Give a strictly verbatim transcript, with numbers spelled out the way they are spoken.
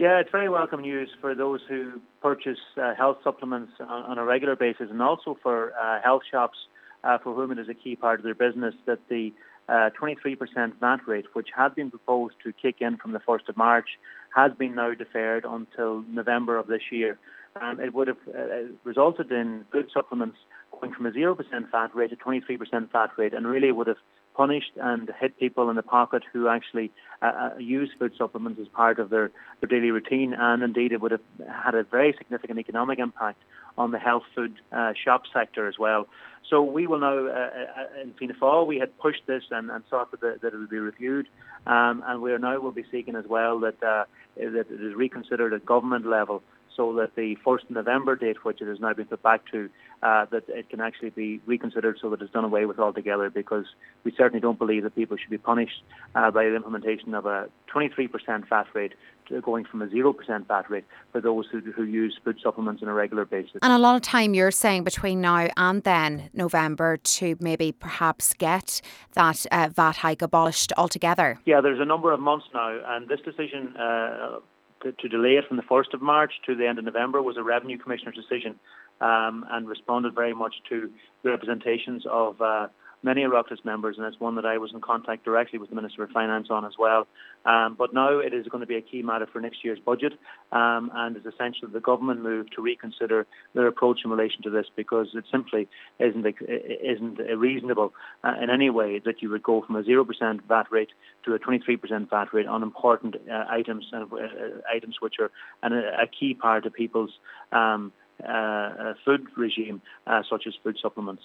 Yeah, it's very welcome news for those who purchase uh, health supplements on, on a regular basis, and also for uh, health shops uh, for whom it is a key part of their business, that the uh, twenty-three percent V A T rate, which had been proposed to kick in from the first of March, has been now deferred until November of this year. Um, it would have uh, resulted in food supplements going from a zero percent V A T rate to twenty-three percent V A T rate, and really would have punished and hit people in the pocket who actually uh, use food supplements as part of their, their daily routine, and indeed it would have had a very significant economic impact on the health food uh, shop sector as well. So we will now, uh, in Fianna Fáil, we had pushed this and, and sought that, the, that it would be reviewed, um, and we are now will be seeking as well that, uh, that it is reconsidered at government level, so that the first of November date, which it has now been put back to, uh, that it can actually be reconsidered so that it's done away with altogether, because we certainly don't believe that people should be punished uh, by the implementation of a twenty-three percent V A T rate to going from a zero percent V A T rate for those who, who use food supplements on a regular basis. And a lot of time you're saying between now and then, November, to maybe perhaps get that uh, V A T hike abolished altogether. Yeah, there's a number of months now, and this decision uh, to, to delay it from the first of March to the end of November was a Revenue Commissioner's decision, um, and responded very much to the representations of uh, many Oireachtas members, and it's one that I was in contact directly with the Minister of Finance on as well. Um, but now it is going to be a key matter for next year's budget, um, and it's essential that the government move to reconsider their approach in relation to this, because it simply isn't isn't reasonable uh, in any way that you would go from a zero percent V A T rate to a twenty-three percent V A T rate on important uh, items and uh, items which are an, a key part of people's um, uh, food regime, uh, such as food supplements.